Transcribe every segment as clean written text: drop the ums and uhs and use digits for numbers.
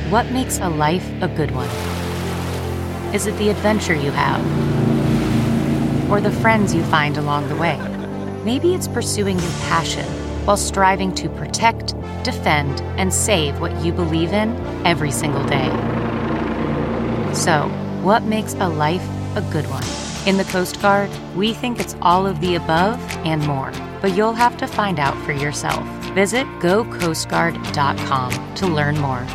What makes a life a good one? Is it the adventure you have? Or the friends you find along the way? Maybe it's pursuing your passion while striving to protect, defend, and save what you believe in every single day. So, what makes a life a good one? In the Coast Guard, we think it's all of the above and more, but you'll have to find out for yourself. Visit gocoastguard.com to learn more.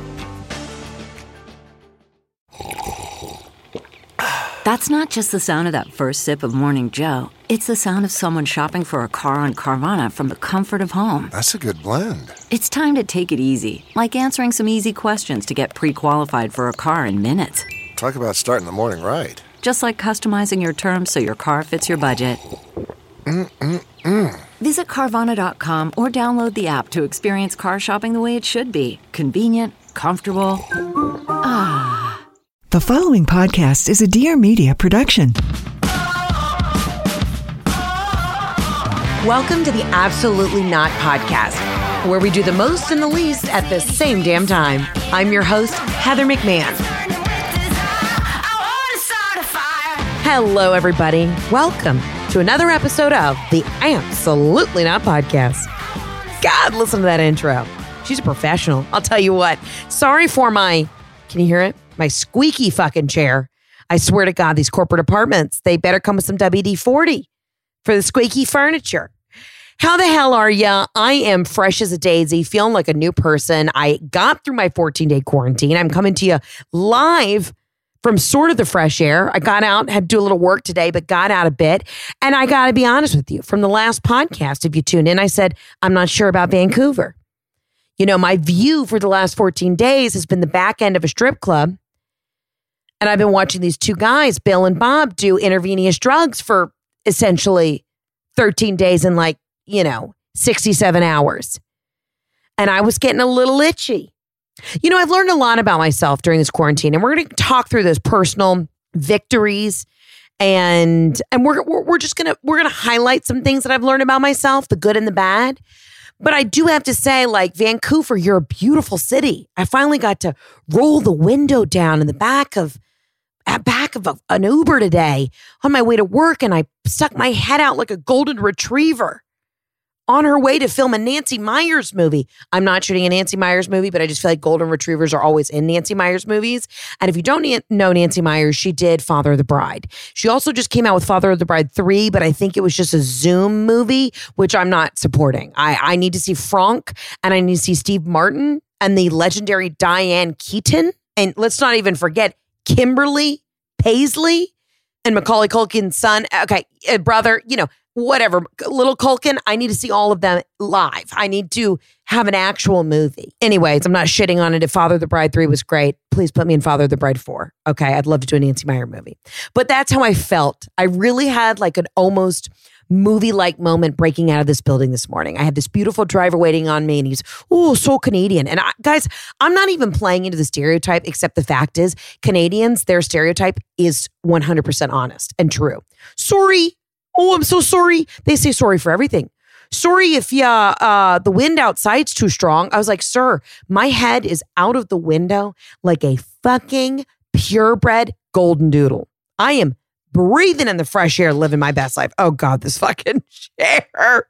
That's not just the sound of that first sip of Morning Joe. It's the sound of someone shopping for a car on Carvana from the comfort of home. That's a good blend. It's time to take it easy, like answering some easy questions to get pre-qualified for a car in minutes. Talk about starting the morning right. Just like customizing your terms so your car fits your budget. Visit Carvana.com or download the app to experience car shopping the way it should be. Convenient, comfortable. The following podcast is a Dear Media production. Welcome to the Absolutely Not podcast, where we do the most and the least at the same damn time. I'm your host, Heather McMahon. Hello, everybody. Welcome to another episode of the Absolutely Not podcast. God, listen to that intro. She's a professional. I'll tell you what. Sorry for my, can you hear it? My squeaky fucking chair. I swear to God, these corporate apartments, they better come with some WD-40 for the squeaky furniture. How the hell are ya? I am fresh as a daisy, feeling like a new person. I got through my 14-day quarantine. I'm coming to you live from sort of the fresh air. I got out, had to do a little work today, but got out a bit. And I got to be honest with you, from the last podcast, if you tune in, I said, I'm not sure about Vancouver. You know, my view for the last 14 days has been the back end of a strip club. And I've been watching these two guys, Bill and Bob, do intravenous drugs for essentially 13 days and 67 hours. And I was getting a little itchy. You know, I've learned a lot about myself during this quarantine, and we're going to talk through those personal victories, and we're going to highlight some things that I've learned about myself, the good and the bad. But I do have to say, Vancouver, you're a beautiful city. I finally got to roll the window down in the back of an Uber today on my way to work, and I stuck my head out like a golden retriever on her way to film a Nancy Meyers movie. I'm not shooting a Nancy Meyers movie, but I just feel like golden retrievers are always in Nancy Meyers movies. And if you don't know Nancy Meyers, she did Father of the Bride. She also just came out with Father of the Bride 3, but I think it was just a Zoom movie, which I'm not supporting. I need to see Franck, and I need to see Steve Martin and the legendary Diane Keaton. And let's not even forget Kimberly Paisley and Macaulay Culkin's son. Okay, brother, whatever, little Culkin. I need to see all of them live. I need to have an actual movie. Anyways, I'm not shitting on it. If Father of the Bride 3 was great, please put me in Father of the Bride 4. Okay, I'd love to do a Nancy Meyer movie. But that's how I felt. I really had an almost movie-like moment breaking out of this building this morning. I had this beautiful driver waiting on me, and he's, so Canadian. And guys, I'm not even playing into the stereotype, except the fact is, Canadians, their stereotype is 100% honest and true. Sorry. Oh, I'm so sorry. They say sorry for everything. Sorry if the wind outside's too strong. I was like, sir, my head is out of the window like a fucking purebred golden doodle. I am breathing in the fresh air, living my best life. Oh God, this fucking chair.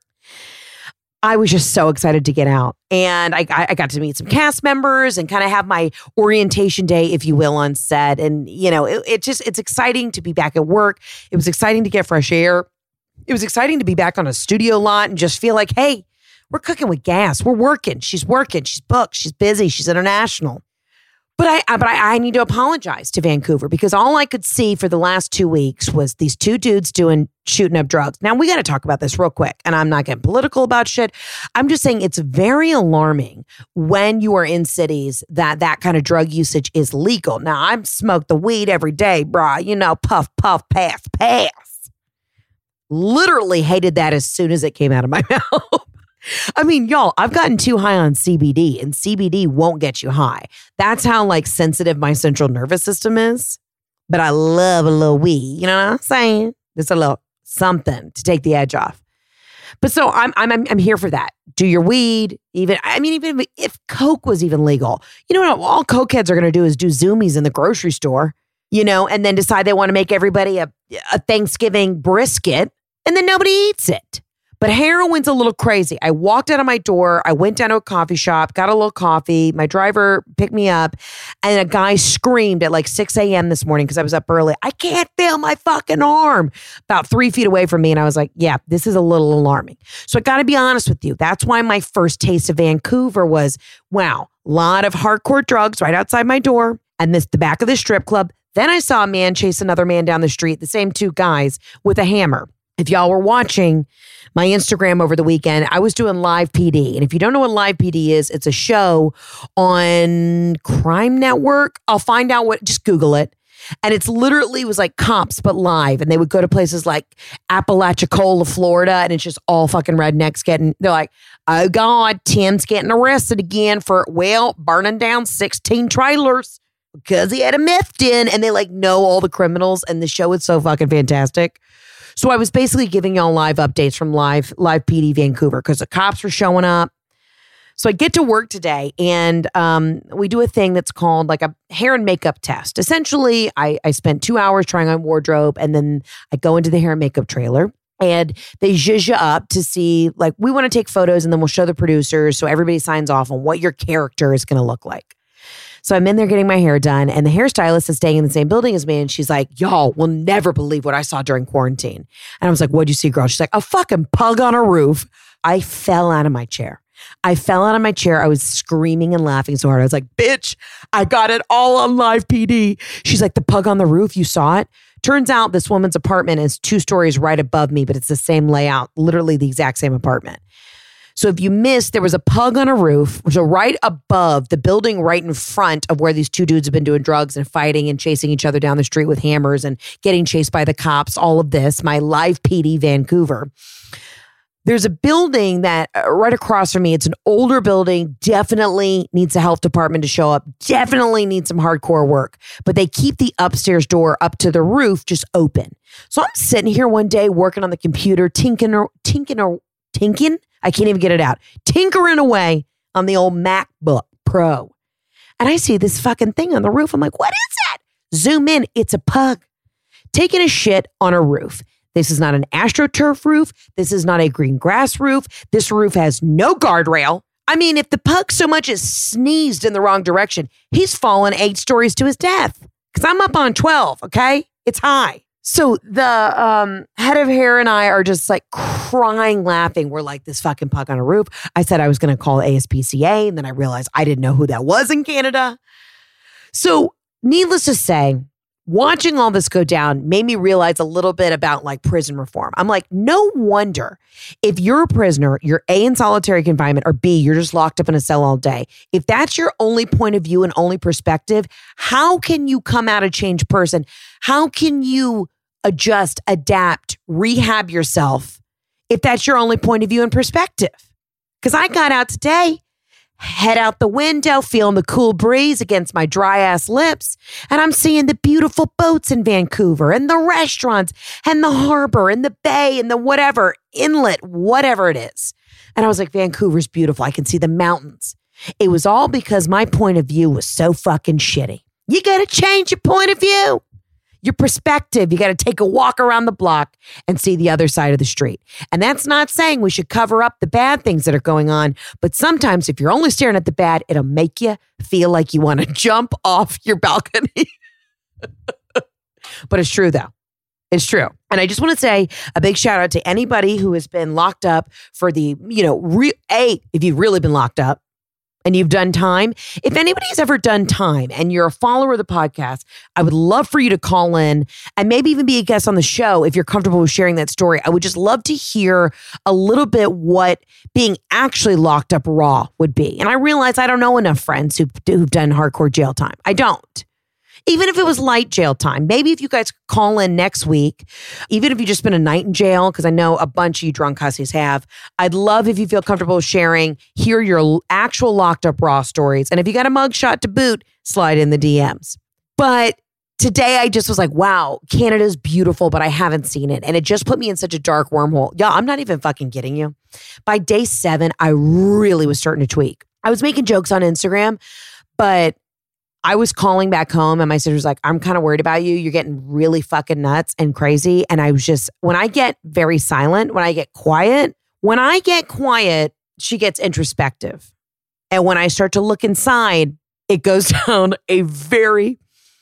I was just so excited to get out. And I got to meet some cast members and kind of have my orientation day, if you will, on set. And, it's exciting to be back at work. It was exciting to get fresh air. It was exciting to be back on a studio lot and just feel like, hey, we're cooking with gas. We're working. She's working. She's booked. She's busy. She's international. But I need to apologize to Vancouver, because all I could see for the last 2 weeks was these two dudes shooting up drugs. Now, we got to talk about this real quick, and I'm not getting political about shit. I'm just saying it's very alarming when you are in cities that kind of drug usage is legal. Now, I smoke the weed every day, brah. Puff, puff, pass, pass. Literally hated that as soon as it came out of my mouth. I mean, y'all, I've gotten too high on CBD, and CBD won't get you high. That's how sensitive my central nervous system is. But I love a little weed. You know what I'm saying? Just a little something to take the edge off. But so I'm here for that. Do your weed. Even if Coke was even legal, you know what? All Cokeheads are going to do is do Zoomies in the grocery store, and then decide they want to make everybody a Thanksgiving brisket, and then nobody eats it. But heroin's a little crazy. I walked out of my door. I went down to a coffee shop, got a little coffee. My driver picked me up, and a guy screamed at like 6 a.m. this morning because I was up early. I can't feel my fucking arm about 3 feet away from me. And I was like, yeah, this is a little alarming. So I got to be honest with you. That's why my first taste of Vancouver was, wow, a lot of hardcore drugs right outside my door and the back of the strip club. Then I saw a man chase another man down the street, the same two guys with a hammer. If y'all were watching my Instagram over the weekend, I was doing Live PD. And if you don't know what Live PD is, it's a show on Crime Network. I'll find out just Google it. And it's literally, it was like cops, but live. And they would go to places like Apalachicola, Florida. And it's just all fucking rednecks they're like, oh God, Tim's getting arrested again for, burning down 16 trailers because he had a meth den. And they know all the criminals. And the show is so fucking fantastic. So I was basically giving y'all live updates from Live PD Vancouver because the cops were showing up. So I get to work today and we do a thing that's called like a hair and makeup test. Essentially, I spent 2 hours trying on wardrobe and then I go into the hair and makeup trailer and they zhuzh you up to see, we want to take photos and then we'll show the producers so everybody signs off on what your character is going to look like. So I'm in there getting my hair done and the hairstylist is staying in the same building as me. And she's like, y'all will never believe what I saw during quarantine. And I was like, what'd you see, girl? She's like, a fucking pug on a roof. I fell out of my chair. I was screaming and laughing so hard. I was like, bitch, I got it all on Live PD. She's like, the pug on the roof, you saw it? Turns out this woman's apartment is 2 stories right above me, but it's the same layout, literally the exact same apartment. So if you missed, there was a pug on a roof, so right above the building right in front of where these 2 dudes have been doing drugs and fighting and chasing each other down the street with hammers and getting chased by the cops, all of this, my Live PD Vancouver. There's a building that right across from me, it's an older building, definitely needs a health department to show up, definitely needs some hardcore work, but they keep the upstairs door up to the roof just open. So I'm sitting here one day working on the computer, tinking? I can't even get it out. Tinkering away on the old MacBook Pro. And I see this fucking thing on the roof. I'm like, what is that? Zoom in. It's a pug taking a shit on a roof. This is not an AstroTurf roof. This is not a green grass roof. This roof has no guardrail. I mean, if the pug so much as sneezed in the wrong direction, he's fallen 8 stories to his death. Because I'm up on 12, okay? It's high. So the head of hair and I are just crying, laughing. We're like, this fucking pug on a roof. I said I was going to call ASPCA, and then I realized I didn't know who that was in Canada. So needless to say, watching all this go down made me realize a little bit about prison reform. I'm like, no wonder if you're a prisoner, you're A, in solitary confinement, or B, you're just locked up in a cell all day. If that's your only point of view and only perspective, how can you come out a changed person? How can you adjust, adapt, rehab yourself if that's your only point of view and perspective? Because I got out today, head out the window, feeling the cool breeze against my dry ass lips. And I'm seeing the beautiful boats in Vancouver and the restaurants and the harbor and the bay and the whatever, inlet, whatever it is. And I was like, Vancouver's beautiful. I can see the mountains. It was all because my point of view was so fucking shitty. You got to change your point of view. Your perspective, you got to take a walk around the block and see the other side of the street. And that's not saying we should cover up the bad things that are going on. But sometimes if you're only staring at the bad, it'll make you feel like you want to jump off your balcony. But it's true, though. It's true. And I just want to say a big shout out to anybody who has been locked up for the, if you've really been locked up, and you've done time. If anybody's ever done time and you're a follower of the podcast, I would love for you to call in and maybe even be a guest on the show if you're comfortable with sharing that story. I would just love to hear a little bit what being actually locked up raw would be. And I realize I don't know enough friends who've done hardcore jail time. I don't. Even if it was light jail time, maybe if you guys call in next week, even if you just spend a night in jail, because I know a bunch of you drunk hussies have, I'd love if you feel comfortable sharing, hear your actual locked up raw stories. And if you got a mugshot to boot, slide in the DMs. But today I just was like, wow, Canada's beautiful, but I haven't seen it. And it just put me in such a dark wormhole. Yeah, I'm not even fucking kidding you. By day 7, I really was starting to tweak. I was making jokes on Instagram, but I was calling back home and my sister was like, I'm kind of worried about you. You're getting really fucking nuts and crazy. And I was just, when I get very silent, when I get quiet, she gets introspective. And when I start to look inside, it goes down a very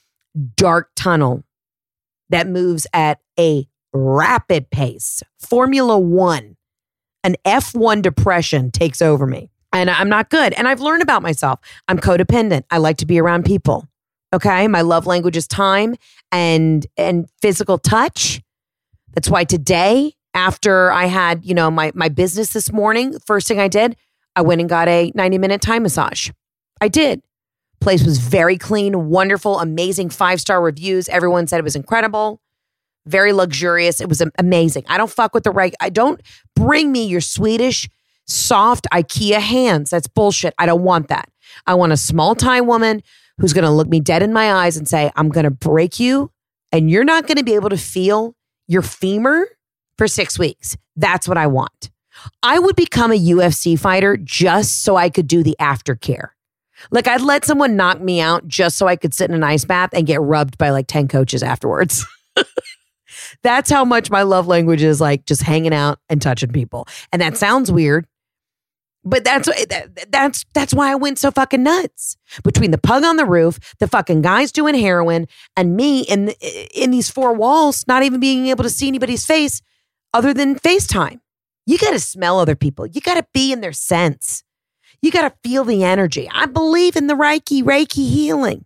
dark tunnel that moves at a rapid pace. Formula One, an F1 depression takes over me. And I'm not good. And I've learned about myself. I'm codependent. I like to be around people. Okay. My love language is time and physical touch. That's why today, after I had, my business this morning, first thing I did, I went and got a 90-minute Thai massage. I did. Place was very clean, wonderful, amazing 5-star reviews. Everyone said it was incredible, very luxurious. It was amazing. I don't fuck with I don't bring me your Swedish soft IKEA hands. That's bullshit. I don't want that. I want a small Thai woman who's going to look me dead in my eyes and say, I'm going to break you and you're not going to be able to feel your femur for 6 weeks. That's what I want. I would become a UFC fighter just so I could do the aftercare. Like I'd let someone knock me out just so I could sit in an ice bath and get rubbed by like 10 coaches afterwards. That's how much my love language is, like just hanging out and touching people. And that sounds weird. But that's why I went so fucking nuts. Between the pug on the roof, the fucking guys doing heroin, and me in these 4 walls, not even being able to see anybody's face other than FaceTime. You got to smell other people. You got to be in their sense. You got to feel the energy. I believe in the Reiki healing.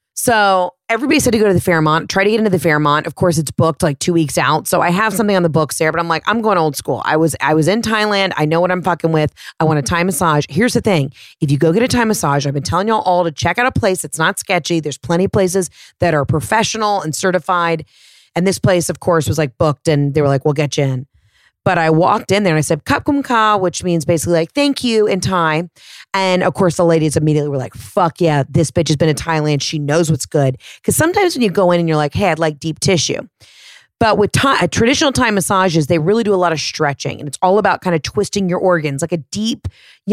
So everybody said to go to the Fairmont, try to get into the Fairmont. Of course, it's booked like 2 weeks out. So I have something on the books there, but I'm like, I'm going old school. I was in Thailand. I know what I'm fucking with. I want a Thai massage. Here's the thing. If you go get a Thai massage, I've been telling y'all all to check out a place that's not sketchy. There's plenty of places that are professional and certified. And this place, of course, was like booked and they were like, we'll get you in. But I walked in there and I said, Kap Kum Ka, which means basically like, thank you in Thai. And of course, the ladies immediately were like, fuck yeah, this bitch has been in Thailand. She knows what's good. Because sometimes when you go in and you're like, hey, I'd like deep tissue. But with traditional Thai massages, they really do a lot of stretching. And it's all about kind of twisting your organs, like a deep,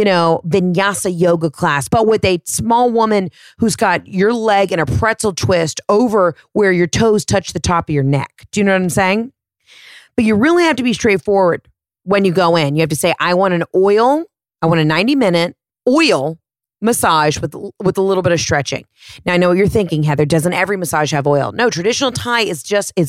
vinyasa yoga class. But with a small woman who's got your leg in a pretzel twist over where your toes touch the top of your neck. Do you know what I'm saying? But you really have to be straightforward when you go in. You have to say, I want a 90-minute oil massage with a little bit of stretching. Now, I know what you're thinking, Heather. Doesn't every massage have oil? No, traditional Thai is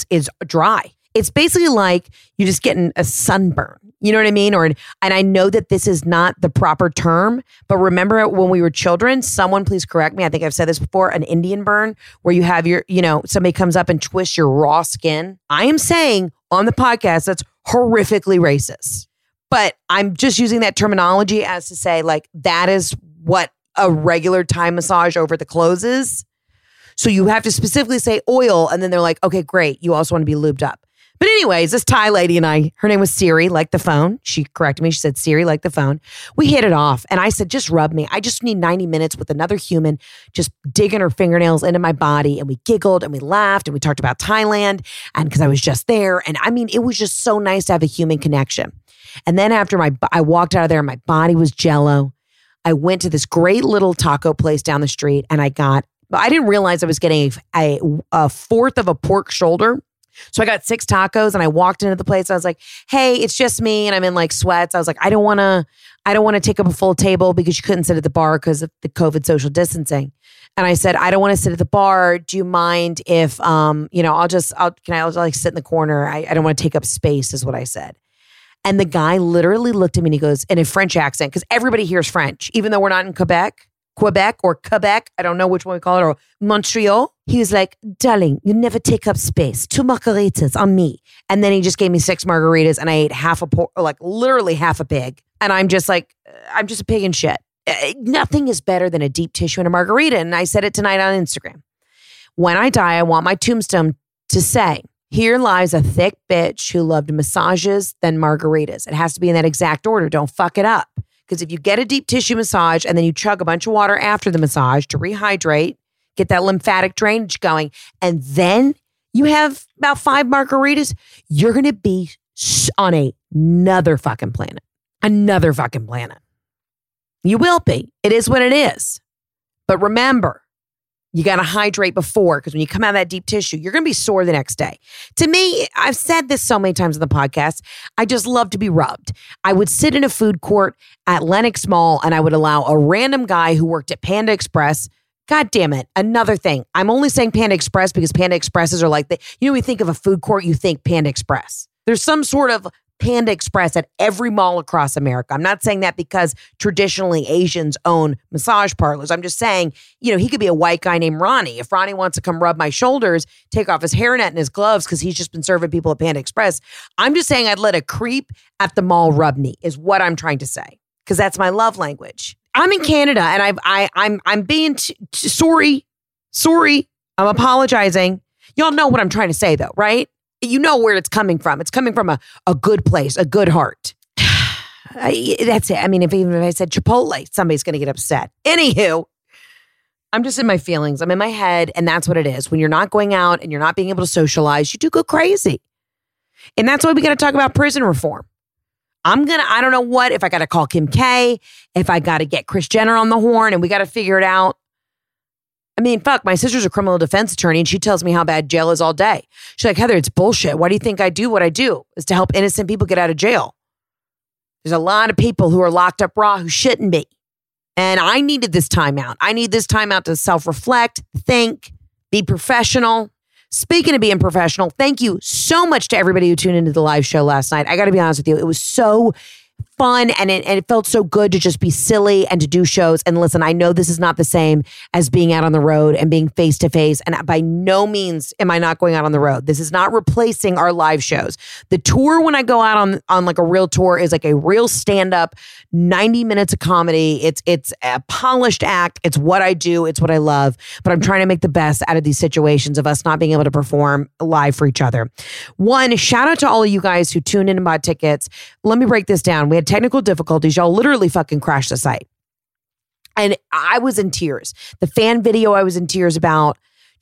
dry. It's basically like you're just getting a sunburn. You know what I mean? And I know that this is not the proper term, but remember when we were children, someone please correct me. I think I've said this before, an Indian burn where you have somebody comes up and twists your raw skin. I am saying on the podcast, that's horrifically racist. But I'm just using that terminology as to say, like, that is what a regular Thai massage over the clothes is. So you have to specifically say oil, and then they're like, okay, great. You also want to be lubed up. But anyways, this Thai lady and I, her name was Siri, like the phone. She corrected me. She said, Siri, like the phone. We hit it off. And I said, just rub me. I just need 90 minutes with another human, just digging her fingernails into my body. And we giggled and we laughed and we talked about Thailand. And because I was just there. And I mean, it was just so nice to have a human connection. And then after I walked out of there and my body was jello. I went to this great little taco place down the street and I didn't realize I was getting a fourth of a pork shoulder. So I got 6 tacos and I walked into the place. I was like, hey, it's just me. And I'm in like sweats. I was like, I don't want to take up a full table because you couldn't sit at the bar because of the COVID social distancing. And I said, I don't want to sit at the bar. Do you mind if, I'll just sit in the corner. I don't want to take up space is what I said. And the guy literally looked at me and he goes, in a French accent, because everybody hears French, even though we're not in Quebec. I don't know which one we call it, or Montreal. He was like, darling, you never take up space. 2 margaritas on me. And then he just gave me 6 margaritas and I ate literally half a pig. And I'm just like, I'm just a pig in shit. Nothing is better than a deep tissue and a margarita. And I said it tonight on Instagram. When I die, I want my tombstone to say, here lies a thick bitch who loved massages then margaritas. It has to be in that exact order. Don't fuck it up. Because if you get a deep tissue massage and then you chug a bunch of water after the massage to rehydrate, get that lymphatic drainage going. And then you have about 5 margaritas, you're going to be on another fucking planet. Another fucking planet. You will be. It is what it is. But remember, you got to hydrate before, because when you come out of that deep tissue, you're going to be sore the next day. To me, I've said this so many times on the podcast, I just love to be rubbed. I would sit in a food court at Lenox Mall and I would allow a random guy who worked at Panda Express. God damn it. Another thing. I'm only saying Panda Express because Panda Expresses are like, when you think of a food court, you think Panda Express. There's some sort of Panda Express at every mall across America. I'm not saying that because traditionally Asians own massage parlors. I'm just saying, he could be a white guy named Ronnie. If Ronnie wants to come rub my shoulders, take off his hairnet and his gloves because he's just been serving people at Panda Express. I'm just saying I'd let a creep at the mall rub me is what I'm trying to say, because that's my love language. I'm in Canada and I'm being sorry. I'm apologizing. Y'all know what I'm trying to say though, right? You know where it's coming from. It's coming from a good place, a good heart. That's it. I mean, even if I said Chipotle, somebody's going to get upset. Anywho, I'm just in my feelings. I'm in my head, and that's what it is. When you're not going out and you're not being able to socialize, you do go crazy. And that's why we got to talk about prison reform. I don't know what, if I got to call Kim K, if I got to get Kris Jenner on the horn, and we got to figure it out. I mean, fuck, my sister's a criminal defense attorney and she tells me how bad jail is all day. She's like, Heather, it's bullshit. Why do you think I do what I do? Is to help innocent people get out of jail. There's a lot of people who are locked up raw who shouldn't be. And I needed this time out. I need this time out to self-reflect, think, be professional. Speaking of being professional, thank you so much to everybody who tuned into the live show last night. I got to be honest with you. It was so fun and it felt so good to just be silly and to do shows. And listen, I know this is not the same as being out on the road and being face to face. And by no means am I not going out on the road. This is not replacing our live shows. The tour, when I go out on like a real tour, is like a real stand-up, 90 minutes of comedy. It's a polished act. It's what I do. It's what I love. But I'm trying to make the best out of these situations of us not being able to perform live for each other. One, shout out to all of you guys who tuned in and bought tickets. Let me break this down. We had technical difficulties. Y'all literally fucking crashed the site. And I was in tears. The fan video I was in tears about.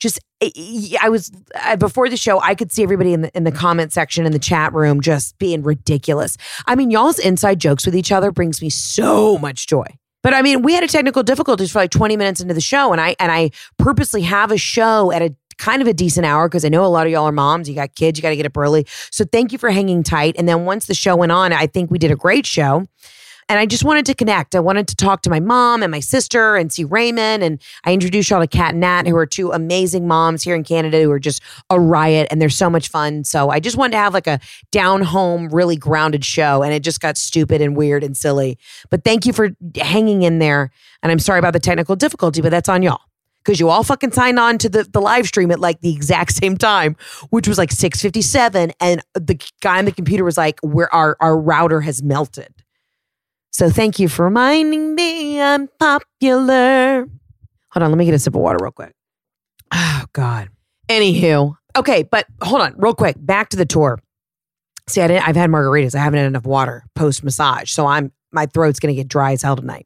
Before the show, I could see everybody in the comment section in the chat room just being ridiculous. I mean, y'all's inside jokes with each other brings me so much joy. But I mean, we had a technical difficulties for like 20 minutes into the show, and I purposely have a show at a kind of a decent hour because I know a lot of y'all are moms. You got kids, you got to get up early. So thank you for hanging tight. And then once the show went on, I think we did a great show. And I just wanted to connect. I wanted to talk to my mom and my sister and see Raymond. And I introduced y'all to Kat and Nat, who are two amazing moms here in Canada who are just a riot and they're so much fun. So I just wanted to have like a down home, really grounded show. And it just got stupid and weird and silly. But thank you for hanging in there. And I'm sorry about the technical difficulty, but that's on y'all. Because you all fucking signed on to the live stream at like the exact same time, which was like 6:57. And the guy on the computer was like, our router has melted. So thank you for reminding me I'm popular. Hold on, let me get a sip of water real quick. Oh, God. Anywho. Okay, but hold on real quick. Back to the tour. See, I've had margaritas. I haven't had enough water post-massage. So my throat's going to get dry as hell tonight.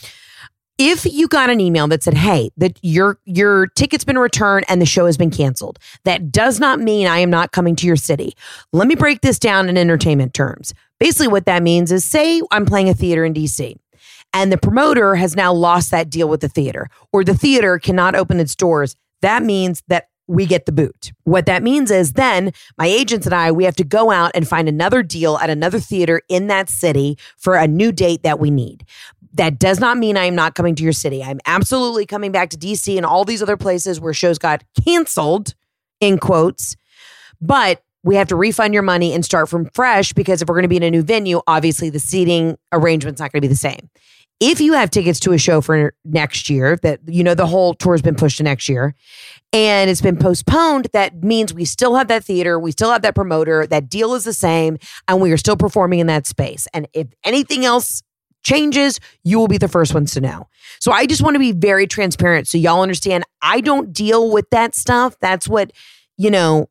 If you got an email that said, hey, that your ticket's been returned and the show has been canceled, that does not mean I am not coming to your city. Let me break this down in entertainment terms. Basically what that means is, say I'm playing a theater in DC and the promoter has now lost that deal with the theater, or the theater cannot open its doors. That means that we get the boot. What that means is then my agents and we have to go out and find another deal at another theater in that city for a new date that we need. That does not mean I am not coming to your city. I'm absolutely coming back to DC and all these other places where shows got canceled, in quotes, but we have to refund your money and start from fresh, because if we're going to be in a new venue, obviously the seating arrangement's not going to be the same. If you have tickets to a show for next year, that, you know, the whole tour has been pushed to next year and it's been postponed, that means we still have that theater, we still have that promoter, that deal is the same, and we are still performing in that space. And if anything else changes, you will be the first ones to know. So I just want to be very transparent so y'all understand I don't deal with that stuff. That's what,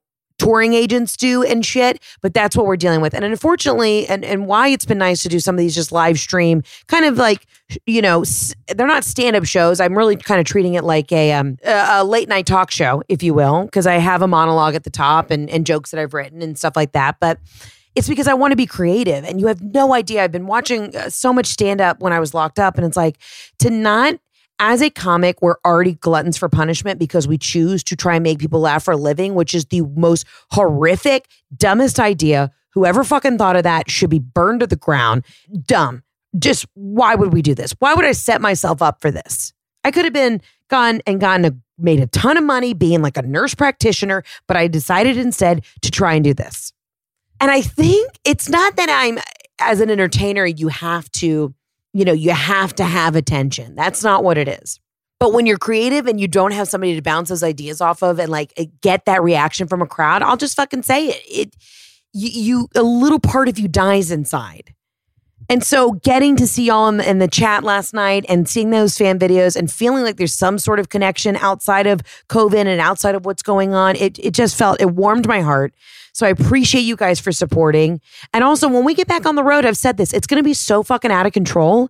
touring agents do and shit, but that's what we're dealing with. And unfortunately, and why it's been nice to do some of these just live stream, kind of like, you know, they're not stand-up shows. I'm really kind of treating it like a late night talk show, if you will, because I have a monologue at the top and jokes that I've written and stuff like that. But it's because I want to be creative. And you have no idea. I've been watching so much stand-up when I was locked up, and it's like, to not, as a comic, we're already gluttons for punishment because we choose to try and make people laugh for a living, which is the most horrific, dumbest idea. Whoever fucking thought of that should be burned to the ground. Dumb. Just why would we do this? Why would I set myself up for this? I could have made a ton of money being like a nurse practitioner, but I decided instead to try and do this. And I think it's not that as an entertainer, you have to have attention. That's not what it is. But when you're creative and you don't have somebody to bounce those ideas off of and like get that reaction from a crowd, I'll just fucking say it. A little part of you dies inside. And so getting to see y'all in the chat last night and seeing those fan videos and feeling like there's some sort of connection outside of COVID and outside of what's going on, it warmed my heart. So I appreciate you guys for supporting. And also, when we get back on the road, I've said this, it's going to be so fucking out of control.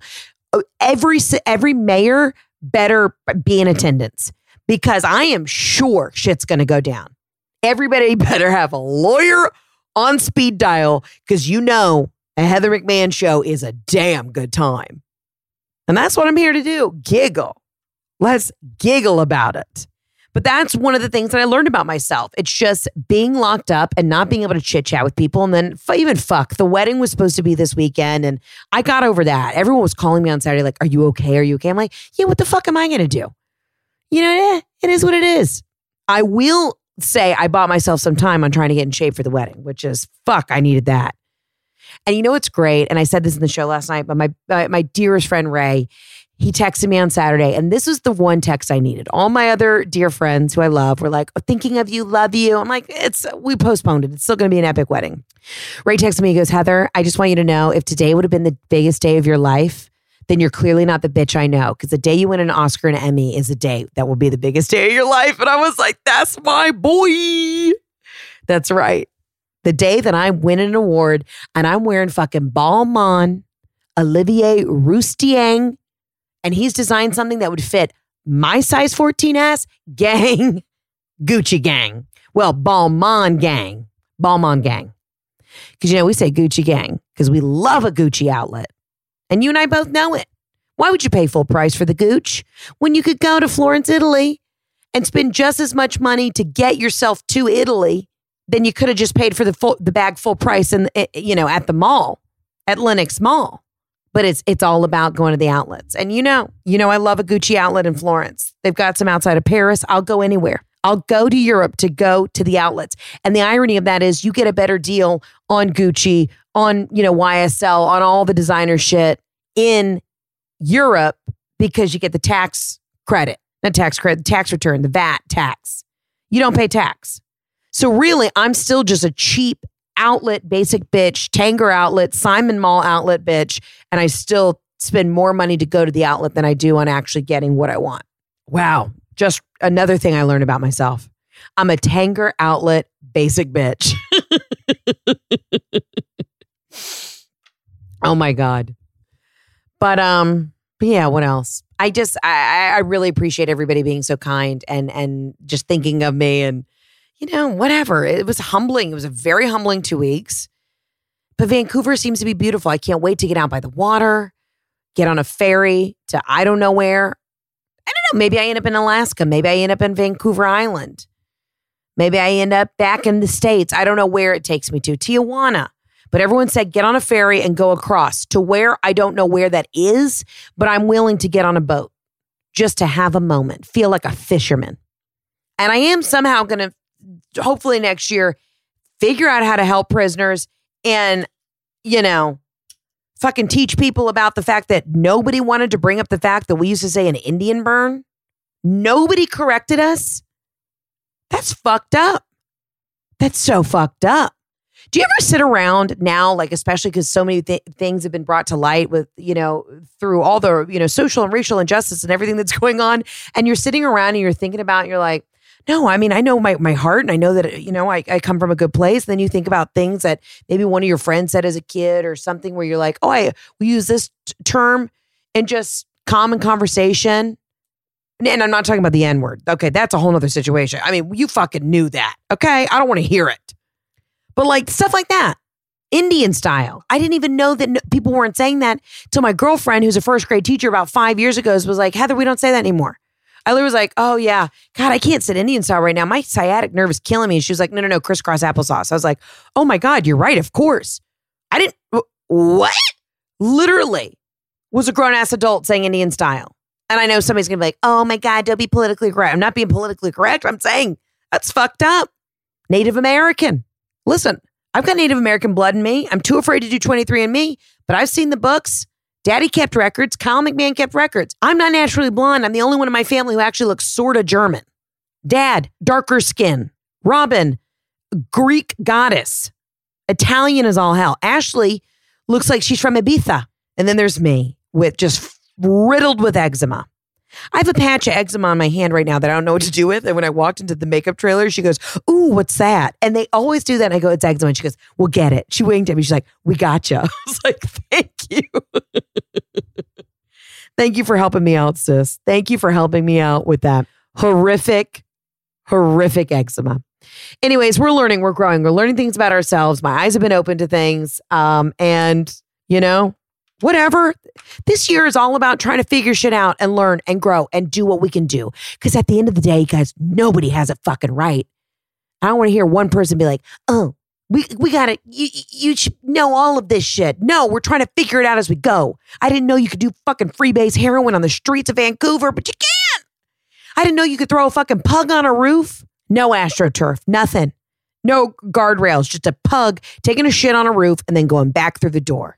Every mayor better be in attendance because I am sure shit's going to go down. Everybody better have a lawyer on speed dial because a Heather McMahon show is a damn good time. And that's what I'm here to do. Giggle. Let's giggle about it. But that's one of the things that I learned about myself. It's just being locked up and not being able to chit chat with people. And then even fuck, the wedding was supposed to be this weekend. And I got over that. Everyone was calling me on Saturday like, are you okay? Are you okay? I'm like, yeah, what the fuck am I going to do? It is what it is. I will say I bought myself some time on trying to get in shape for the wedding, which is fuck, I needed that. And it's great. And I said this in the show last night, but my dearest friend, Ray, he texted me on Saturday, and this is the one text I needed. All my other dear friends who I love were like, thinking of you, love you. I'm like, we postponed it. It's still going to be an epic wedding. Ray texted me, he goes, Heather, I just want you to know if today would have been the biggest day of your life, then you're clearly not the bitch I know. Because the day you win an Oscar and an Emmy is a day that will be the biggest day of your life. And I was like, that's my boy. That's right. The day that I win an award and I'm wearing fucking Balmain, Olivier Rousteing, and he's designed something that would fit my size 14 ass, gang, Gucci gang. Well, Balmain gang. Because, we say Gucci gang because we love a Gucci outlet. And you and I both know it. Why would you pay full price for the Gooch when you could go to Florence, Italy and spend just as much money to get yourself to Italy than you could have just paid for the bag full price at the mall, at Lenox Mall. But it's all about going to the outlets. And I love a Gucci outlet in Florence. They've got some outside of Paris. I'll go anywhere. I'll go to Europe to go to the outlets. And the irony of that is you get a better deal on Gucci, on, YSL, on all the designer shit in Europe because you get the tax credit, not tax credit, tax return, the VAT tax. You don't pay tax. So really, I'm still just a cheap outlet, basic bitch, Tanger outlet, Simon Mall outlet bitch, and I still spend more money to go to the outlet than I do on actually getting what I want. Wow. Just another thing I learned about myself. I'm a Tanger outlet basic bitch. Oh my God. But yeah, what else? I really appreciate everybody being so kind and just thinking of me and whatever. It was humbling. It was a very humbling 2 weeks. But Vancouver seems to be beautiful. I can't wait to get out by the water, get on a ferry to I don't know where. I don't know. Maybe I end up in Alaska. Maybe I end up in Vancouver Island. Maybe I end up back in the States. I don't know where it takes me to. Tijuana. But everyone said get on a ferry and go across to where I don't know where that is, but I'm willing to get on a boat just to have a moment, feel like a fisherman. And I am somehow going to hopefully next year, figure out how to help prisoners and, fucking teach people about the fact that nobody wanted to bring up the fact that we used to say an Indian burn. Nobody corrected us. That's fucked up. That's so fucked up. Do you ever sit around now, like, especially because so many things have been brought to light with, through all the, social and racial injustice and everything that's going on. And you're sitting around and you're thinking about, you're like, No, I mean, I know my heart and I know that, I come from a good place. Then you think about things that maybe one of your friends said as a kid or something where you're like, we use this term in just common conversation. And I'm not talking about the N-word. Okay, that's a whole nother situation. I mean, you fucking knew that. Okay, I don't want to hear it. But like stuff like that, Indian style. I didn't even know that people weren't saying that till my girlfriend, who's a first grade teacher about 5 years ago, was like, Heather, we don't say that anymore. I literally was like, oh yeah, God, I can't sit Indian style right now. My sciatic nerve is killing me. And she was like, no, crisscross applesauce. I was like, oh my God, you're right. Of course. What? Literally was a grown ass adult saying Indian style. And I know somebody's going to be like, oh my God, don't be politically correct. I'm not being politically correct. I'm saying that's fucked up. Native American. Listen, I've got Native American blood in me. I'm too afraid to do 23andMe, but I've seen the books. Daddy kept records. Kyle McMahon kept records. I'm not naturally blonde. I'm the only one in my family who actually looks sort of German. Dad, darker skin. Robin, Greek goddess. Italian as all hell. Ashley looks like she's from Ibiza. And then there's me with just riddled with eczema. I have a patch of eczema on my hand right now that I don't know what to do with. And when I walked into the makeup trailer, she goes, ooh, what's that? And they always do that. And I go, it's eczema. And she goes, we'll get it. She winked at me. She's like, we gotcha. I was like, thank you. Thank you for helping me out, sis. Thank you for helping me out with that horrific eczema. Anyways, we're learning, we're growing, we're learning things about ourselves. My eyes have been open to things. And whatever. This year is all about trying to figure shit out and learn and grow and do what we can do. Because at the end of the day, guys, nobody has it fucking right. I don't want to hear one person be like, oh, we got it. You should know all of this shit. No, we're trying to figure it out as we go. I didn't know you could do fucking freebase heroin on the streets of Vancouver, but you can. I didn't know you could throw a fucking pug on a roof. No AstroTurf, nothing. No guardrails, just a pug taking a shit on a roof and then going back through the door.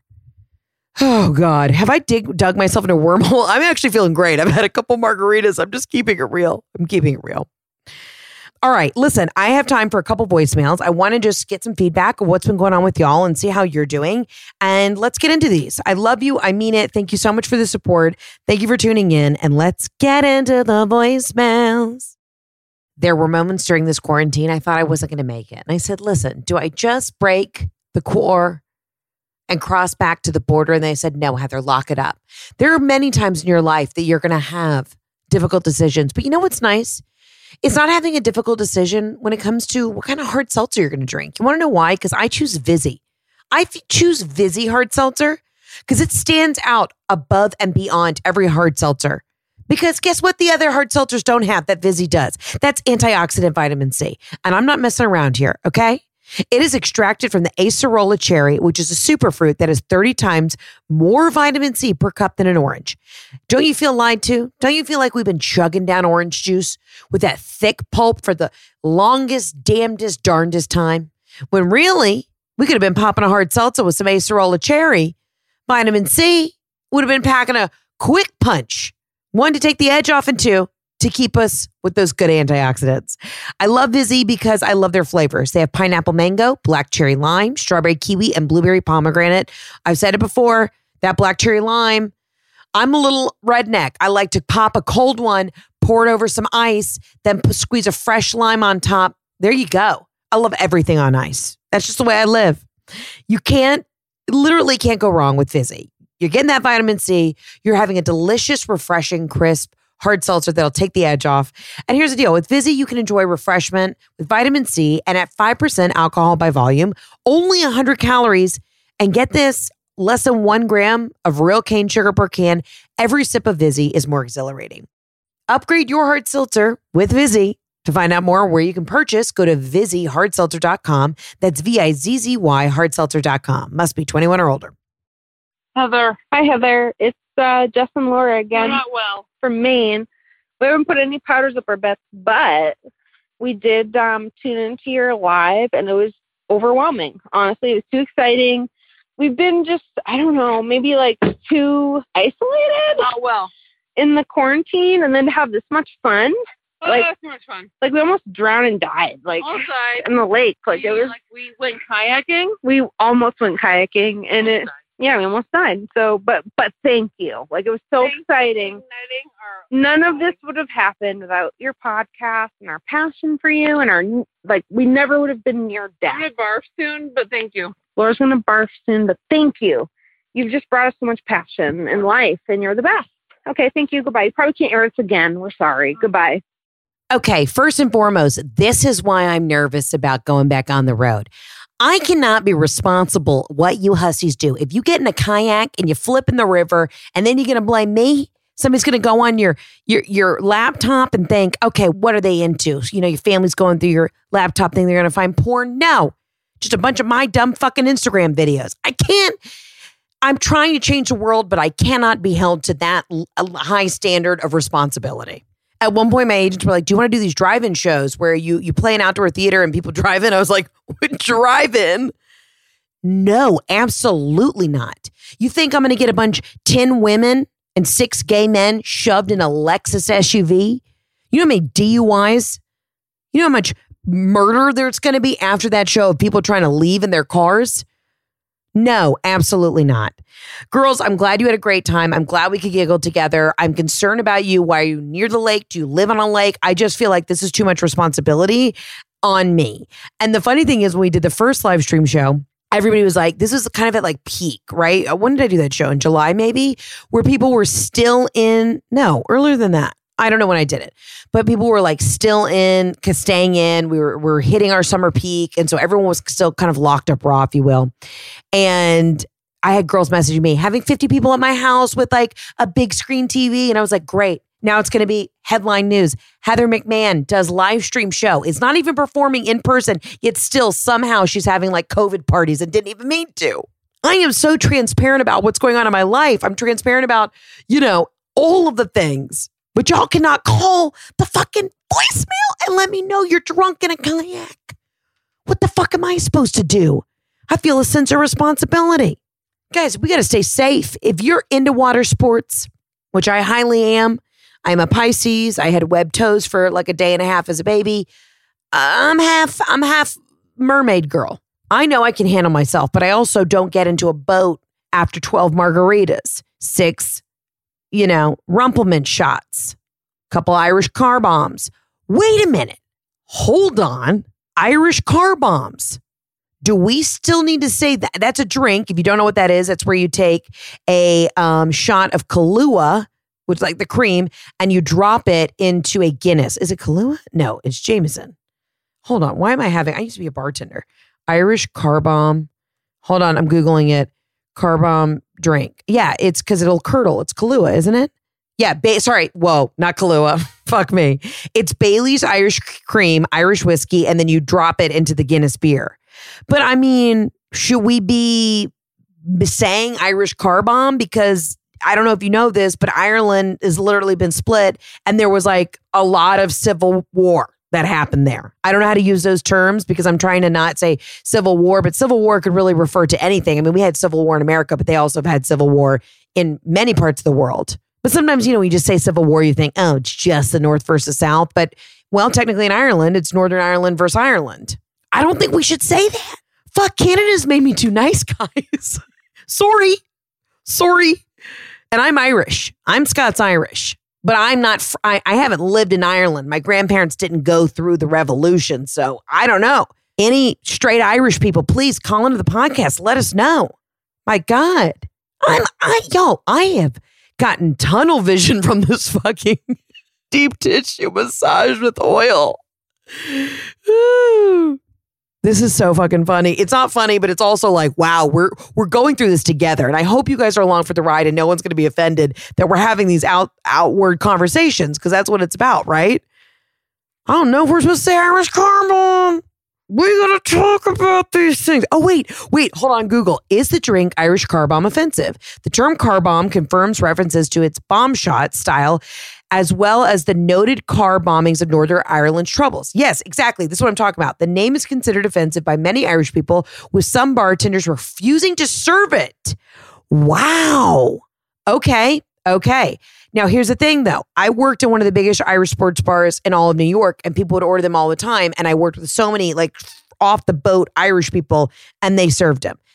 Oh, God. Have I dug myself in a wormhole? I'm actually feeling great. I've had a couple margaritas. I'm just keeping it real. I'm keeping it real. All right. Listen, I have time for a couple voicemails. I want to just get some feedback of what's been going on with y'all and see how you're doing. And let's get into these. I love you. I mean it. Thank you so much for the support. Thank you for tuning in. And let's get into the voicemails. There were moments during this quarantine I thought I wasn't going to make it. And I said, listen, do I just break the core and cross back to the border? And they said, no, Heather, lock it up. There are many times in your life that you're going to have difficult decisions. But you know what's nice? It's not having a difficult decision when it comes to what kind of hard seltzer you're going to drink. You want to know why? Because I choose Vizzy. I choose Vizzy hard seltzer because it stands out above and beyond every hard seltzer. Because guess what the other hard seltzers don't have that Vizzy does? That's antioxidant vitamin C. And I'm not messing around here, okay? It is extracted from the acerola cherry, which is a superfruit that has 30 times more vitamin C per cup than an orange. Don't you feel lied to? Don't you feel like we've been chugging down orange juice with that thick pulp for the longest, damnedest, darndest time? When really, we could have been popping a hard seltzer with some acerola cherry. Vitamin C would have been packing a quick punch. One, to take the edge off, and two, to keep us with those good antioxidants. I love Vizzy because I love their flavors. They have pineapple mango, black cherry lime, strawberry kiwi, and blueberry pomegranate. I've said it before, that black cherry lime, I'm a little redneck. I like to pop a cold one, pour it over some ice, then squeeze a fresh lime on top. There you go. I love everything on ice. That's just the way I live. You literally can't go wrong with Vizzy. You're getting that vitamin C. You're having a delicious, refreshing, crisp, hard seltzer that'll take the edge off. And here's the deal. With Vizzy, you can enjoy refreshment with vitamin C and at 5% alcohol by volume, only 100 calories. And get this, less than 1 gram of real cane sugar per can. Every sip of Vizzy is more exhilarating. Upgrade your hard seltzer with Vizzy. To find out more where you can purchase, go to VizzyHardSeltzer.com. That's VIZZY hardseltzer.com. Must be 21 or older. Heather. Hi, Heather. It's Jess and Laura again. We're not well. From Maine. We haven't put any powders up our butts, but we did tune into your live, and it was overwhelming. Honestly, it was too exciting. We've been just, I don't know, maybe like too isolated. Oh, well. In the quarantine, and then to have this much fun. Oh, that's too much fun. Like, we almost drowned and died. Like, outside. in the lake. Like, it was. Like, we went kayaking. We almost went kayaking, and Yeah, we almost died. So, but thank you. Like, it was so exciting. None of this would have happened without your podcast and our passion for you and our, like, we never would have been near death. I'm going to barf soon, but thank you. Laura's going to barf soon, but thank you. You've just brought us so much passion in life, and you're the best. Okay, thank you. Goodbye. You probably can't air this again. We're sorry. Goodbye. Okay, first and foremost, this is why I'm nervous about going back on the road. I cannot be responsible what you hussies do. If you get in a kayak and you flip in the river and then you're going to blame me, somebody's going to go on your laptop and think, okay, what are they into? You know, your family's going through your laptop thing. They're going to find porn. No, just a bunch of my dumb fucking Instagram videos. I'm trying to change the world, but I cannot be held to that high standard of responsibility. At one point, my agents were like, do you want to do these drive-in shows where you play an outdoor theater and people drive in? I was like, drive-in? No, absolutely not. You think I'm going to get 10 women and 6 gay men shoved in a Lexus SUV? You know how many DUIs? You know how much murder there's going to be after that show of people trying to leave in their cars? No, absolutely not. Girls, I'm glad you had a great time. I'm glad we could giggle together. I'm concerned about you. Why are you near the lake? Do you live on a lake? I just feel like this is too much responsibility on me. And the funny thing is, when we did the first live stream show, everybody was like, this is kind of at like peak, right? When did I do that show? In July, maybe? Where people were still earlier than that. I don't know when I did it, but people were like still staying in. We were hitting our summer peak. And so everyone was still kind of locked up raw, if you will. And I had girls messaging me, having 50 people at my house with like a big screen TV. And I was like, great. Now it's going to be headline news. Heather McMahon does live stream show. It's not even performing in person, yet still somehow she's having like COVID parties and didn't even mean to. I am so transparent about what's going on in my life. I'm transparent about, all of the things. But y'all cannot call the fucking voicemail and let me know you're drunk in a kayak. What the fuck am I supposed to do? I feel a sense of responsibility. Guys, we got to stay safe. If you're into water sports, which I highly am, I'm a Pisces. I had webbed toes for like a day and a half as a baby. I'm half mermaid girl. I know I can handle myself, but I also don't get into a boat after 12 margaritas, 6 Rumpelman shots, couple Irish car bombs. Wait a minute. Hold on. Irish car bombs. Do we still need to say that? That's a drink. If you don't know what that is, that's where you take a shot of Kahlua, which is like the cream, and you drop it into a Guinness. Is it Kahlua? No, it's Jameson. Hold on. Why am I used to be a bartender. Irish car bomb. Hold on. I'm Googling it. Car bomb drink. Yeah, it's because it'll curdle. It's Kahlua, isn't it? Yeah, Whoa, not Kahlua. Fuck me. It's Bailey's Irish cream, Irish whiskey, and then you drop it into the Guinness beer. But I mean, should we be saying Irish car bomb? Because I don't know if you know this, but Ireland has literally been split, and there was like a lot of civil war that happened there. I don't know how to use those terms because I'm trying to not say civil war, but civil war could really refer to anything. I mean, we had civil war in America, but they also have had civil war in many parts of the world. But sometimes, you just say civil war, you think, oh, it's just the North versus South. But, well, technically in Ireland, it's Northern Ireland versus Ireland. I don't think we should say that. Fuck, Canada's made me too nice, guys. Sorry. And I'm Irish. I'm Scots-Irish. But I'm not, I haven't lived in Ireland. My grandparents didn't go through the revolution. So I don't know. Any straight Irish people, please call into the podcast. Let us know. My God. I have gotten tunnel vision from this fucking deep tissue massage with oil. This is so fucking funny. It's not funny, but it's also like, wow, we're going through this together. And I hope you guys are along for the ride and no one's going to be offended that we're having these outward conversations because that's what it's about, right? I don't know if we're supposed to say Irish car bomb. We got to talk about these things. Oh, wait, hold on, Google. Is the drink Irish car bomb offensive? The term car bomb confirms references to its bomb shot style as well as the noted car bombings of Northern Ireland's troubles. Yes, exactly. This is what I'm talking about. The name is considered offensive by many Irish people, with some bartenders refusing to serve it. Wow. Okay. Now, here's the thing, though. I worked in one of the biggest Irish sports bars in all of New York, and people would order them all the time. And I worked with so many, like, off-the-boat Irish people, and they served them.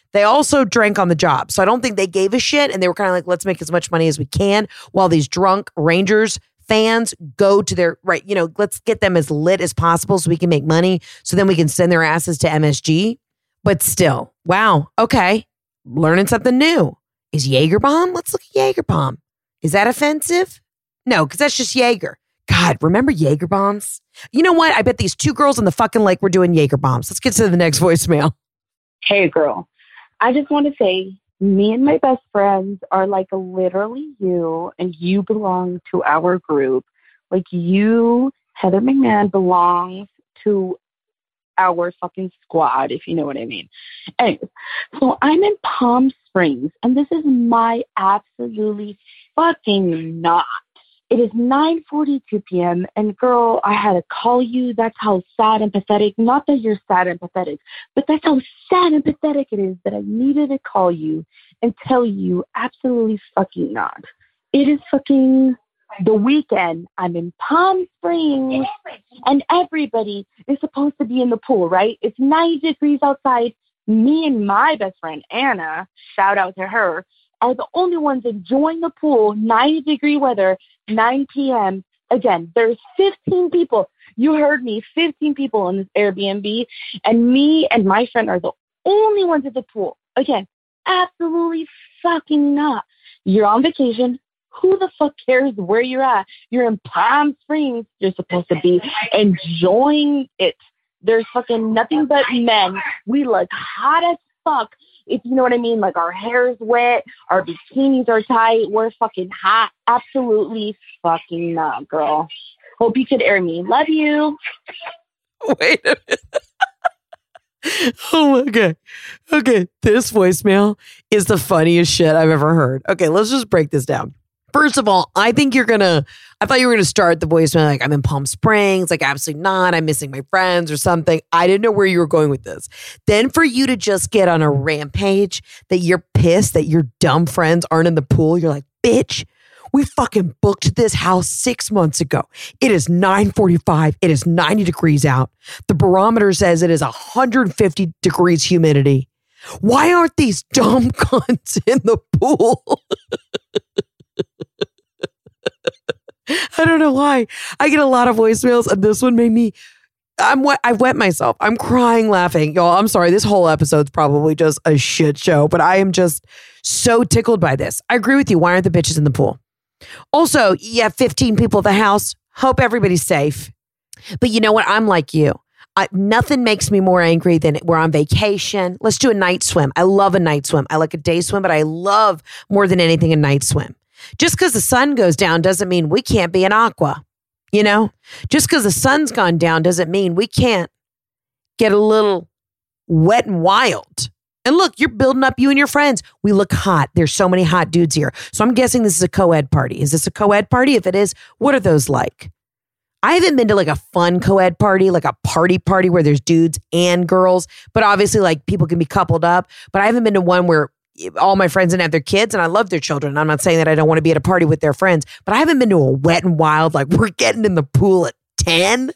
They also drank on the job. So I don't think they gave a shit. And they were kind of like, let's make as much money as we can while these drunk Rangers fans go to their, right, let's get them as lit as possible so we can make money. So then we can send their asses to MSG. But still, wow. Okay. Learning something new. Is Jaeger bomb? Let's look at Jaeger bomb. Is that offensive? No, because that's just Jaeger. God, remember Jaeger bombs? You know what? I bet these two girls on the fucking lake were doing Jaeger bombs. Let's get to the next voicemail. Hey, girl. I just want to say, me and my best friends are like literally you, and you belong to our group. Like you, Heather McMahon, belongs to our fucking squad, if you know what I mean. Anyways, so I'm in Palm Springs, and this is my absolutely fucking not. It is 9:42 p.m. and girl, I had to call you. That's how sad and pathetic. Not that you're sad and pathetic, but that's how sad and pathetic it is that I needed to call you and tell you absolutely fucking not. It is fucking the weekend. I'm in Palm Springs and everybody is supposed to be in the pool, right? It's 90 degrees outside. Me and my best friend, Anna, shout out to her, are the only ones enjoying the pool, 90-degree weather, 9 p.m. Again, there's 15 people. You heard me, 15 people in this Airbnb, and me and my friend are the only ones at the pool. Again, absolutely fucking not. You're on vacation. Who the fuck cares where you're at? You're in Palm Springs. You're supposed to be enjoying it. There's fucking nothing but men. We look hot as fuck. If you know what I mean, like our hair is wet, our bikinis are tight, we're fucking hot. Absolutely fucking not, girl. Hope you could air me. Love you. Wait a minute. Oh my God. Okay, this voicemail is the funniest shit I've ever heard. Okay, let's just break this down. First of all, I thought you were going to start the voicemail like I'm in Palm Springs, like absolutely not, I'm missing my friends or something. I didn't know where you were going with this. Then for you to just get on a rampage that you're pissed that your dumb friends aren't in the pool, you're like, bitch, we fucking booked this house 6 months ago. It is 9:45. It is 90 degrees out. The barometer says it is 150 degrees humidity. Why aren't these dumb cunts in the pool? I don't know why. I get a lot of voicemails, and this one made me, I wet myself. I'm crying laughing. Y'all, I'm sorry. This whole episode's probably just a shit show, but I am just so tickled by this. I agree with you. Why aren't the bitches in the pool? Also, you have 15 people at the house. Hope everybody's safe. But you know what? I'm like you. Nothing makes me more angry than we're on vacation. Let's do a night swim. I love a night swim. I like a day swim, but I love more than anything a night swim. Just because the sun goes down doesn't mean we can't be in aqua, you know? Just because the sun's gone down doesn't mean we can't get a little wet and wild. And look, you're building up you and your friends. We look hot. There's so many hot dudes here. So I'm guessing this is a co-ed party. Is this a co-ed party? If it is, what are those like? I haven't been to like a fun co-ed party, like a party where there's dudes and girls, but obviously like people can be coupled up. But I haven't been to one where all my friends didn't have their kids, and I love their children. I'm not saying that I don't want to be at a party with their friends, but I haven't been to a wet and wild, like we're getting in the pool at 10.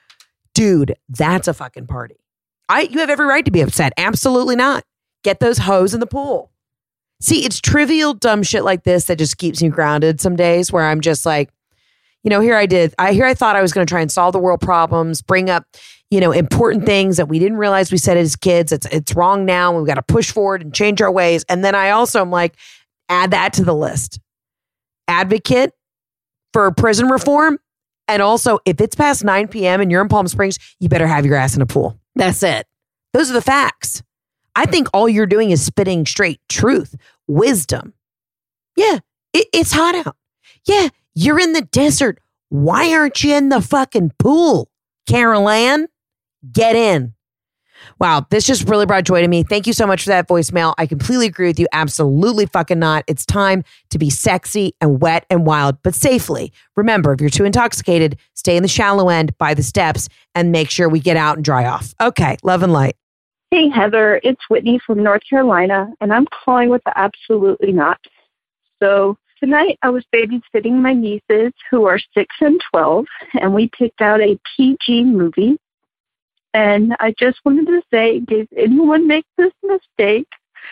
Dude, that's a fucking party. You have every right to be upset. Absolutely not. Get those hoes in the pool. See, it's trivial, dumb shit like this that just keeps me grounded some days where I'm just like, you know, here I thought I was going to try and solve the world problems, bring up, you know, important things that we didn't realize we said as kids. It's wrong now. We've got to push forward and change our ways. And then I also am like, add that to the list. Advocate for prison reform. And also, if it's past 9 p.m. and you're in Palm Springs, you better have your ass in a pool. That's it. Those are the facts. I think all you're doing is spitting straight truth, wisdom. Yeah, it's hot out. Yeah, you're in the desert. Why aren't you in the fucking pool? Carol Ann, get in. Wow, this just really brought joy to me. Thank you so much for that voicemail. I completely agree with you. Absolutely fucking not. It's time to be sexy and wet and wild, but safely. Remember, if you're too intoxicated, stay in the shallow end by the steps and make sure we get out and dry off. Okay, love and light. Hey, Heather, it's Whitney from North Carolina, and I'm calling with the absolutely not. So tonight I was babysitting my nieces who are 6 and 12, and we picked out a PG movie. And I just wanted to say, in case anyone makes this mistake,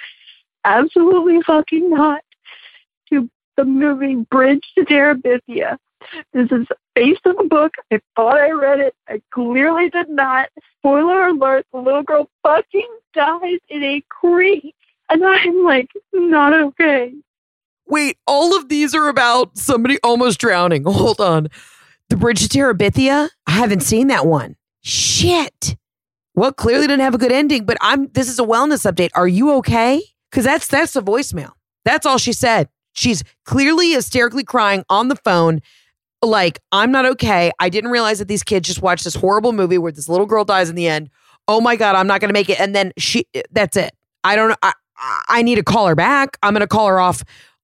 absolutely fucking not to the movie Bridge to Terabithia. This is based on the book. I thought I read it. I clearly did not. Spoiler alert, the little girl fucking dies in a creek. And I'm like, not okay. Wait, all of these are about somebody almost drowning. Hold on. The Bridge to Terabithia? I haven't seen that one. Shit. Well, clearly didn't have a good ending, but this is a wellness update. Are you okay? Because that's the voicemail. That's all she said. She's clearly hysterically crying on the phone. Like, I'm not okay. I didn't realize that these kids just watched this horrible movie where this little girl dies in the end. Oh my God, I'm not going to make it. And then that's it. I don't know. I need to call her back. I'm going to call her off,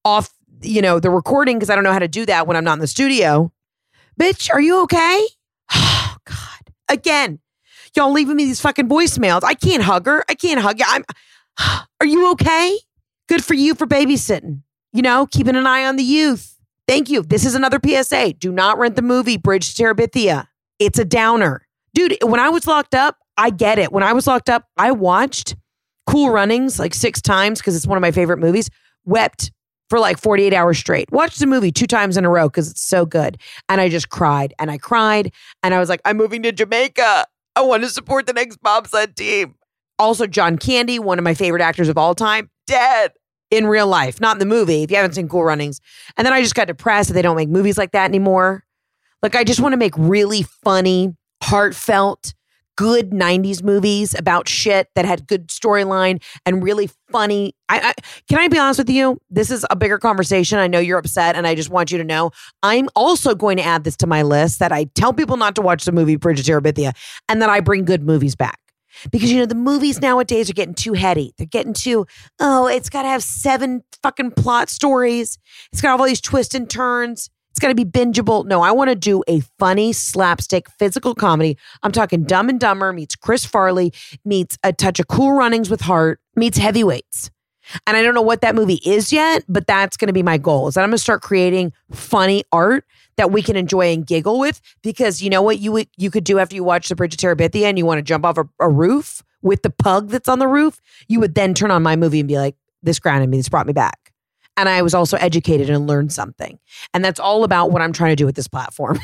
the recording because I don't know how to do that when I'm not in the studio. Bitch, are you okay? Oh God. Again, y'all leaving me these fucking voicemails. I can't hug her. I can't hug you. Are you okay? Good for you for babysitting. Keeping an eye on the youth. Thank you. This is another PSA. Do not rent the movie Bridge to Terabithia. It's a downer. Dude, when I was locked up, I get it. When I was locked up, I watched Cool Runnings like 6 times because it's one of my favorite movies. Wept for like 48 hours straight. Watched the movie 2 times in a row because it's so good. And I just cried and I cried. And I was like, I'm moving to Jamaica. I want to support the next bobsled team. Also, John Candy, one of my favorite actors of all time, dead. In real life, not in the movie, if you haven't seen Cool Runnings. And then I just got depressed that they don't make movies like that anymore. Like, I just want to make really funny, heartfelt, good 90s movies about shit that had good storyline and really funny. Can I be honest with you? This is a bigger conversation. I know you're upset, and I just want you to know I'm also going to add this to my list that I tell people not to watch the movie Bridge to Terabithia and that I bring good movies back. Because, the movies nowadays are getting too heady. They're getting too, it's got to have 7 fucking plot stories. It's got to have all these twists and turns. It's got to be bingeable. No, I want to do a funny, slapstick, physical comedy. I'm talking Dumb and Dumber meets Chris Farley, meets a touch of Cool Runnings with heart, meets Heavyweights. And I don't know what that movie is yet, but that's going to be my goal. Is that I'm going to start creating funny art that we can enjoy and giggle with. Because you know what you could do after you watch The Bridge to Terabithia and you want to jump off a roof with the pug that's on the roof? You would then turn on my movie and be like, this grounded me, this brought me back. And I was also educated and learned something. And that's all about what I'm trying to do with this platform.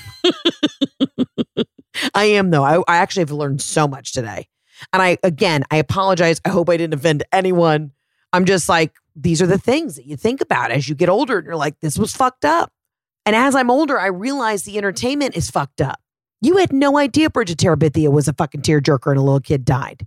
I am, though. I actually have learned so much today. And I apologize. I hope I didn't offend anyone. I'm just like, these are the things that you think about as you get older. And you're like, this was fucked up. And as I'm older, I realize the entertainment is fucked up. You had no idea Bridge to Terabithia was a fucking tearjerker and a little kid died.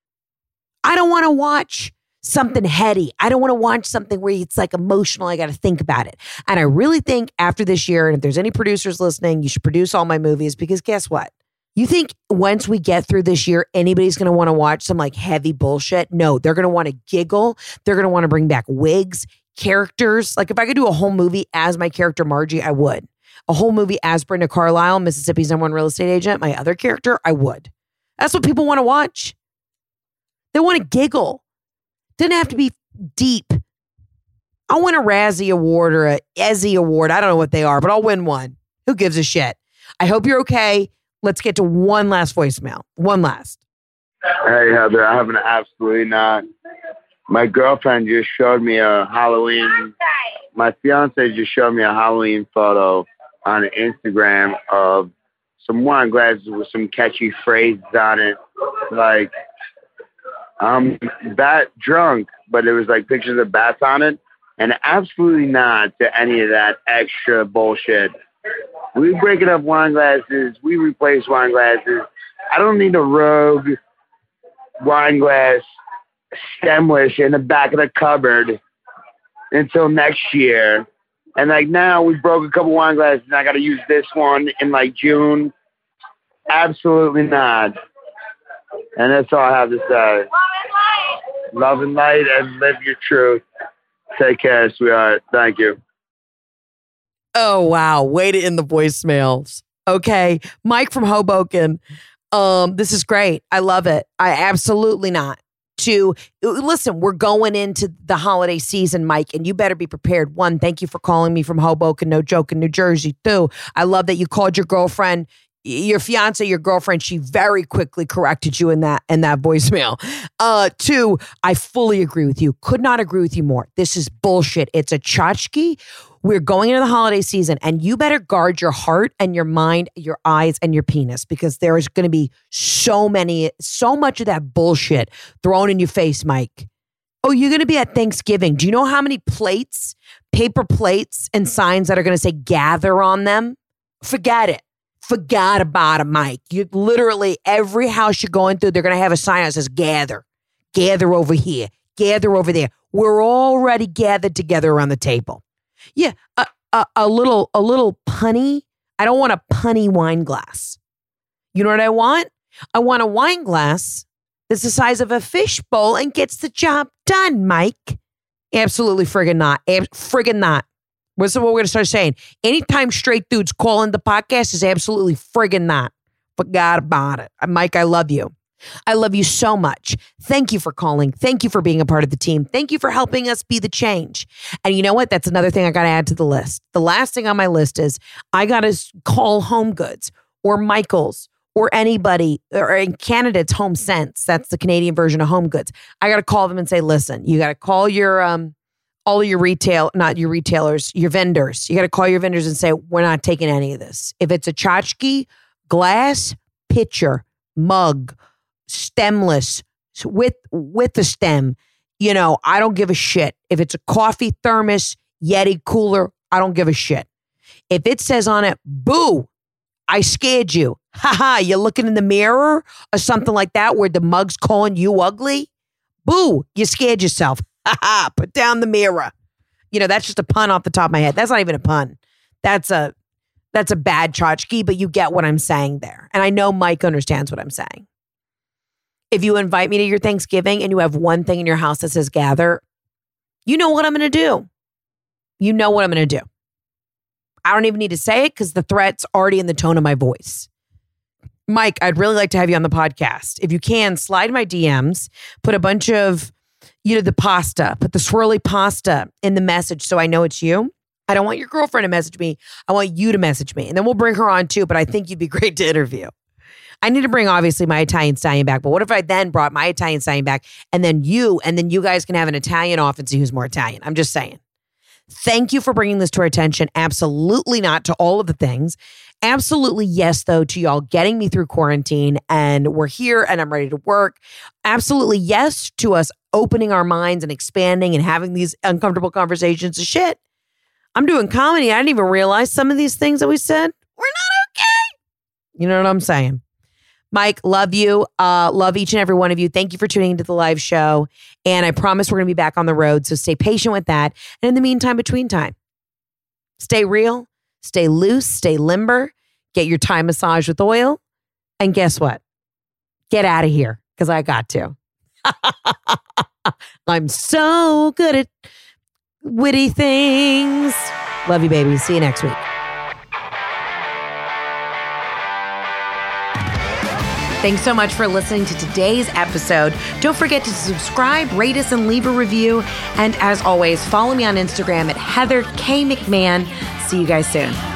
I don't want to watch something heady. I don't want to watch something where it's like emotional. I got to think about it. And I really think after this year, and if there's any producers listening, you should produce all my movies because guess what? You think once we get through this year, anybody's going to want to watch some like heavy bullshit? No, they're going to want to giggle. They're going to want to bring back wigs, characters. Like if I could do a whole movie as my character Margie, I would. A whole movie as Brenda Carlisle, Mississippi's #1 real estate agent, my other character, I would. That's what people want to watch. They want to giggle. Doesn't have to be deep. I want a Razzie Award or a Ezzy Award. I don't know what they are, but I'll win one. Who gives a shit? I hope you're okay. Let's get to one last voicemail. One last. Hey, Heather, I have an absolutely not. My girlfriend just showed me a Halloween. My fiance just showed me a Halloween photo on Instagram of some wine glasses with some catchy phrases on it. Like, I'm bat drunk, but it was like pictures of bats on it. And absolutely not to any of that extra bullshit. We break up wine glasses. We replace wine glasses. I don't need a rogue wine glass stemless in the back of the cupboard until next year. And like now we broke a couple wine glasses and I got to use this one in like June. Absolutely not. And that's all I have to say. Love and light and live your truth. Take care, sweetheart. Thank you. Oh, wow. Way to end the voicemails. Okay. Mike from Hoboken. This is great. I love it. I absolutely not. Listen, we're going into the holiday season, Mike, and you better be prepared. 1, thank you for calling me from Hoboken, no joke, in New Jersey. 2, I love that you called your girlfriend your fiance, your girlfriend, she very quickly corrected you in that voicemail. 2, I fully agree with you. Could not agree with you more. This is bullshit. It's a tchotchke. We're going into the holiday season, and you better guard your heart and your mind, your eyes, and your penis, because there is going to be so much of that bullshit thrown in your face, Mike. Oh, you're going to be at Thanksgiving. Do you know how many plates, paper plates, and signs that are going to say gather on them? Forget it. Forgot about it, Mike. You literally, every house you're going through, they're going to have a sign that says gather. Gather over here. Gather over there. We're already gathered together around the table. Yeah, a little punny. I don't want a punny wine glass. You know what I want? I want a wine glass that's the size of a fishbowl and gets the job done, Mike. Absolutely friggin' not. Friggin' not. What's what we're going to start saying? Anytime straight dudes call in the podcast is absolutely friggin' not. Forgot about it. Mike, I love you. I love you so much. Thank you for calling. Thank you for being a part of the team. Thank you for helping us be the change. And you know what? That's another thing I got to add to the list. The last thing on my list is I got to call Home Goods or Michaels or anybody, or in Canada, it's Home Sense. That's the Canadian version of Home Goods. I got to call them and say, listen, you got to call your all of your not your retailers, your vendors. You got to call your vendors and say, we're not taking any of this. If it's a tchotchke, glass, pitcher, mug, stemless, with the stem, you know, I don't give a shit. If it's a coffee thermos, Yeti cooler, I don't give a shit. If it says on it, boo, I scared you. Ha, you're looking in the mirror or something like that where the mug's calling you ugly. Boo, you scared yourself. Ha, put down the mirror. You know, that's just a pun off the top of my head. That's not even a pun. That's a bad tchotchke, but you get what I'm saying there. And I know Mike understands what I'm saying. If you invite me to your Thanksgiving and you have one thing in your house that says gather, you know what I'm going to do. You know what I'm going to do. I don't even need to say it because the threat's already in the tone of my voice. Mike, I'd really like to have you on the podcast. If you can, slide my DMs, put a bunch of, the pasta, put the swirly pasta in the message so I know it's you. I don't want your girlfriend to message me. I want you to message me. And then we'll bring her on too, but I think you'd be great to interview. I need to bring, obviously, my Italian stallion back. But what if I then brought my Italian stallion back and then you guys can have an Italian off and see who's more Italian? I'm just saying. Thank you for bringing this to our attention. Absolutely not to all of the things. Absolutely yes, though, to y'all getting me through quarantine and we're here and I'm ready to work. Absolutely yes to us opening our minds and expanding and having these uncomfortable conversations. Shit, I'm doing comedy. I didn't even realize some of these things that we said were not okay. You know what I'm saying? Mike, love you. Love each and every one of you. Thank you for tuning into the live show. And I promise we're going to be back on the road. So stay patient with that. And in the meantime, between time, stay real, stay loose, stay limber, get your Thai massage with oil. And guess what? Get out of here because I got to. I'm so good at witty things. Love you, baby. See you next week. Thanks so much for listening to today's episode. Don't forget to subscribe, rate us, and leave a review. And as always, follow me on Instagram at Heather K. McMahon. See you guys soon.